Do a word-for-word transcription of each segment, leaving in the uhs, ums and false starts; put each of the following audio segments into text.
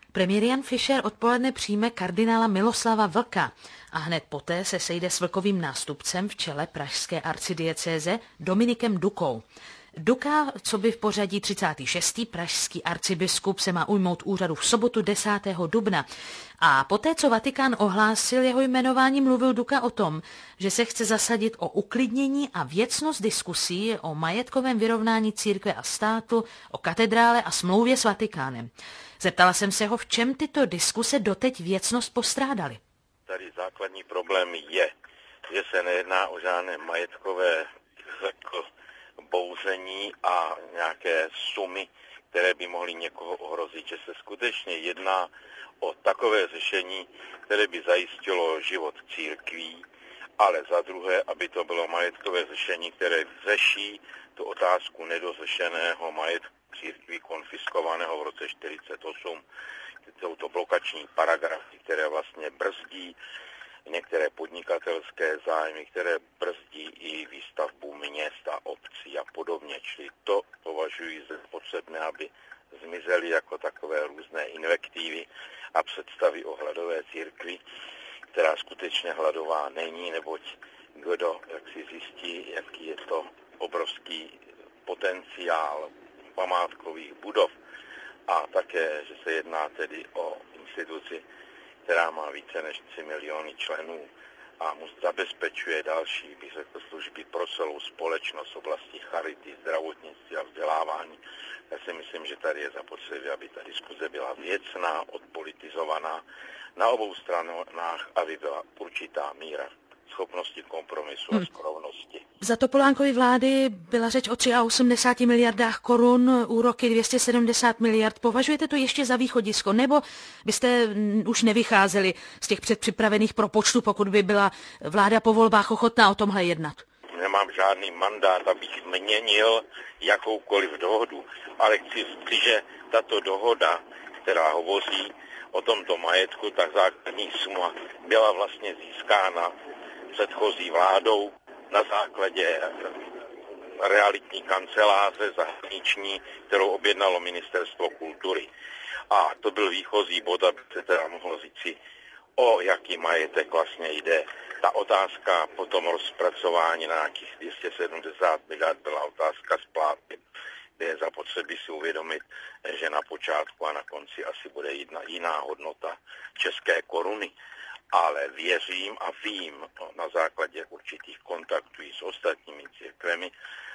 Premiér Jan Fischer odpoledne přijme kardinála Miloslava Vlka a hned poté se sejde s Vlkovým nástupcem v čele pražské arcidiecéze Dominikem Dukou. Duka, co by v pořadí třicátý šestý pražský arcibiskup, se má ujmout úřadu v sobotu desátého dubna. A poté, co Vatikán ohlásil jeho jmenování, mluvil Duka o tom, že se chce zasadit o uklidnění a věcnost diskusí o majetkovém vyrovnání církve a státu, o katedrále a smlouvě s Vatikánem. Zeptala jsem se ho, v čem tyto diskuse doteď věcnost postrádaly. Tady základní problém je, že se nejedná o žádné majetkové bouření a nějaké sumy, které by mohly někoho ohrozit, že se skutečně jedná o takové řešení, které by zajistilo život církví, ale za druhé, aby to bylo majetkové řešení, které řeší tu otázku nedořešeného majetku církví konfiskovaného v roce čtyřicet osm. Jsou to blokační paragrafy, které vlastně brzdí některé podnikatelské zájmy, které brzdí i výstavbu měst a obcí a podobně. Čili to považuji za potřebné, aby zmizely jako takové různé invektivy a představy o hladové církvi, která skutečně hladová není, neboť kdo jak si zjistí, jaký je to obrovský potenciál památkových budov a také, že se jedná tedy o instituci, která má více než tři miliony členů a mu zabezpečuje další, bych řekl, služby pro celou společnost v oblasti charity, zdravotnictví a vzdělávání. Já si myslím, že tady je zapotřebí, aby ta diskuze byla věcná, odpolitizovaná na obou stranách, aby byla určitá míra schopnosti kompromisu a skrovnosti. Za Topolánkovy vlády byla řeč o osmdesáti třech miliardách korun, úroky dvě stě sedmdesát miliard. Považujete to ještě za východisko, nebo byste už nevycházeli z těch předpřipravených propočtů, pokud by byla vláda po volbách ochotná o tomhle jednat? Nemám žádný mandát, abych měnil jakoukoliv dohodu, ale chci říct, že tato dohoda, která hovoří o tomto majetku, tak základní suma byla vlastně získána předchozí vládou na základě realitní kanceláře zahraniční, kterou objednalo Ministerstvo kultury. A to byl výchozí bod, aby se teda mohlo říci, o jaký majetek vlastně jde. Ta otázka potom rozpracování na nějakých dvě stě sedmdesát miliard byla otázka splátky, kde je zapotřebí si uvědomit, že na počátku a na konci asi bude jedna jiná hodnota české koruny. Ale věřím a vím na základě určitých kontaktů s ostatními církvemi,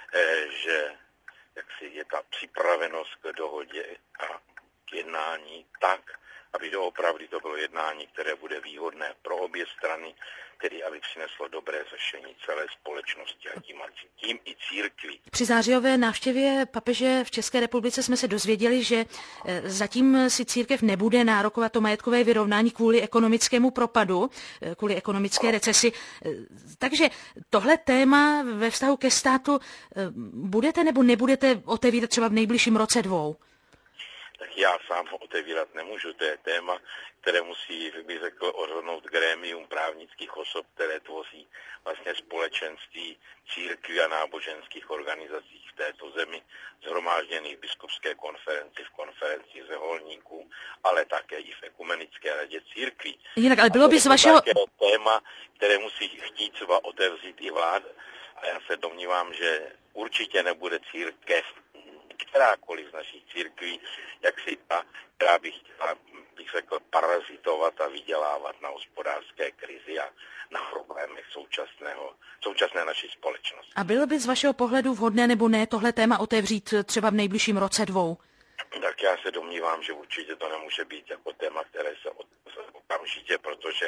že jaksi je ta připravenost k dohodě a k jednání tak, aby doopravdy to bylo jednání, které bude výhodné pro obě strany, tedy aby přineslo dobré řešení celé společnosti a tím, a tím i církví. Při zářijové návštěvě papeže v České republice jsme se dozvěděli, že zatím si církev nebude nárokovat to majetkové vyrovnání kvůli ekonomickému propadu, kvůli ekonomické recesi. Takže tohle téma ve vztahu ke státu budete nebo nebudete otevírat třeba v nejbližším roce dvou? Tak já sám ho otevírat nemůžu, to je téma, které musí, bych řekl, rozhodnout grémium právnických osob, které tvoří vlastně společenství církví a náboženských organizací v této zemi, shromážděných v biskupské konferenci, v konferenci řeholníků, ale také i v ekumenické radě církví. Jinak, ale bylo by z vašeho... To je téma, které musí chtít třeba otevřít i vláda. A já se domnívám, že určitě nebude církev, kterákoliv z našich církví, jak si ta, která by chtěla, bych řekl, parazitovat a vydělávat na hospodářské krizi a na problémech současného, současné naší společnosti. A bylo by z vašeho pohledu vhodné nebo ne tohle téma otevřít třeba v nejbližším roce dvou? Tak já se domnívám, že určitě to nemůže být jako téma, které se okamžitě, protože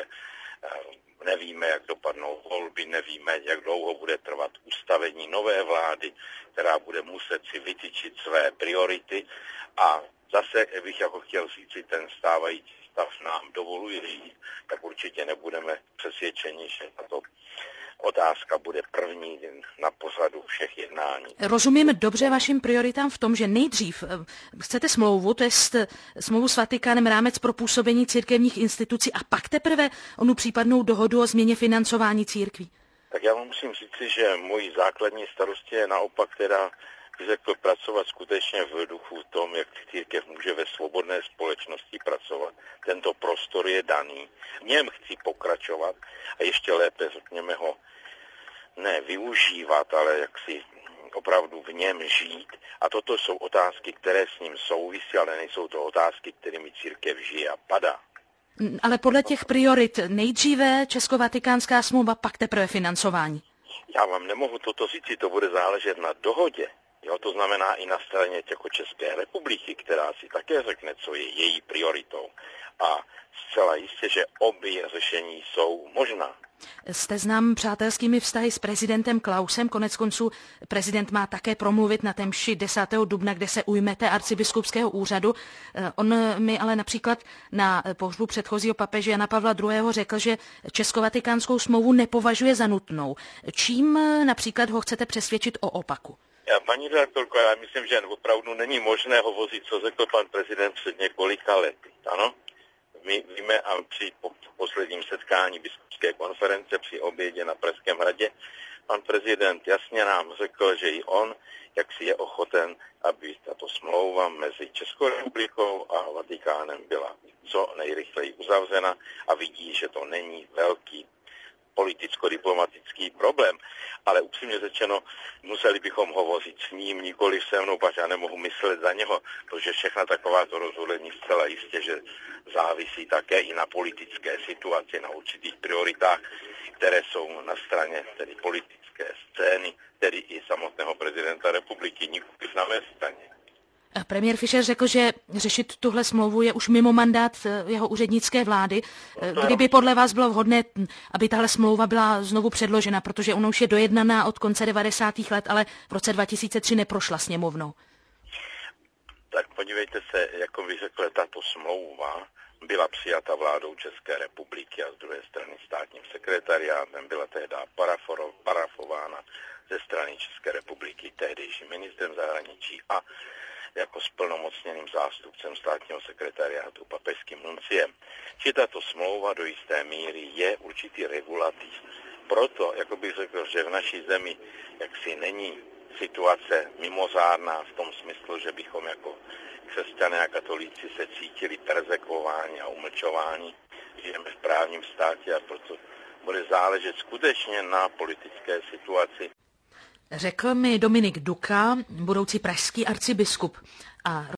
nevíme, jak dopadnou volby, nevíme, jak dlouho bude trvat ustavení nové vlády, která bude muset si vytyčit své priority. A zase bych jako chtěl říct, ten stávající stav nám dovoluje říct, tak určitě nebudeme přesvědčeni, že tato otázka bude první na pořadu všech jednání. Rozumím dobře vašim prioritám v tom, že nejdřív chcete smlouvu, to je smlouvu s Vatikánem, rámec pro působení církevních institucí a pak teprve onu případnou dohodu o změně financování církví. Tak já vám musím říci, že můj základní starost je naopak teda řekl, pracovat skutečně v duchu tom, jak církev může ve svobodné společnosti pracovat. Tento prostor je daný. V něm chci pokračovat a ještě lépe, řekněme, ho ne využívat, ale jak si opravdu v něm žít. A toto jsou otázky, které s ním souvisí, ale nejsou to otázky, kterými církev žije a padá. Ale podle těch priorit nejdříve Česko-Vatikánská smlouva, pak teprve financování. Já vám nemohu toto říct, to bude záležet na dohodě. Jo, to znamená i na straně jako České republiky, která si také řekne, co je její prioritou. A zcela jistě, že obě řešení jsou možná. Jste znám přátelskými vztahy s prezidentem Klausem, konec konců prezident má také promluvit na té mši desátého dubna, kde se ujmete arcibiskupského úřadu. On mi ale například na pohřbu předchozího papeže Jana Pavla druhého. řekl, že Česko-Vatikánskou smlouvu nepovažuje za nutnou. Čím například ho chcete přesvědčit o opaku? Já, paní redaktorko, já myslím, že opravdu není možné hovořit, co řekl pan prezident před několika lety. Ano? My víme a při posledním setkání biskupské konference při obědě na Pražském hradě pan prezident jasně nám řekl, že i on, jak si je ochoten, aby tato smlouva mezi Českou republikou a Vatikánem byla co nejrychleji uzavřena a vidí, že to není velký politicko-diplomatický problém, ale upřímně řečeno, museli bychom hovořit s ním, nikoli se mnou, pač já nemohu myslet za něho, protože všechna takováto rozhodnutí zcela jistě, že závisí také i na politické situaci, na určitých prioritách, které jsou na straně tedy politické scény, tedy i samotného prezidenta republiky, nikoli na mé straně. Premiér Fischer řekl, že řešit tuhle smlouvu je už mimo mandát jeho úřednické vlády. Kdyby podle vás bylo vhodné, aby tahle smlouva byla znovu předložena, protože ona už je dojednaná od konce devadesátých let, ale v roce dva tisíce tři neprošla sněmovnou. Tak podívejte se, jako bych řekl, tato smlouva byla přijata vládou České republiky a z druhé strany státním sekretariátem, byla tehdy parafována ze strany České republiky tehdejším ministrem zahraničí a jako splnomocněným zástupcem státního sekretariátu papežským nunciem. Či tato smlouva do jisté míry je určitý regulativ. Proto, jako bych řekl, že v naší zemi jaksi není situace mimořádná v tom smyslu, že bychom jako křesťané a katolíci se cítili perzekvováni a umlčováni. Žijeme v právním státě a proto bude záležet skutečně na politické situaci. Řekl mi Dominik Duka, budoucí pražský arcibiskup. A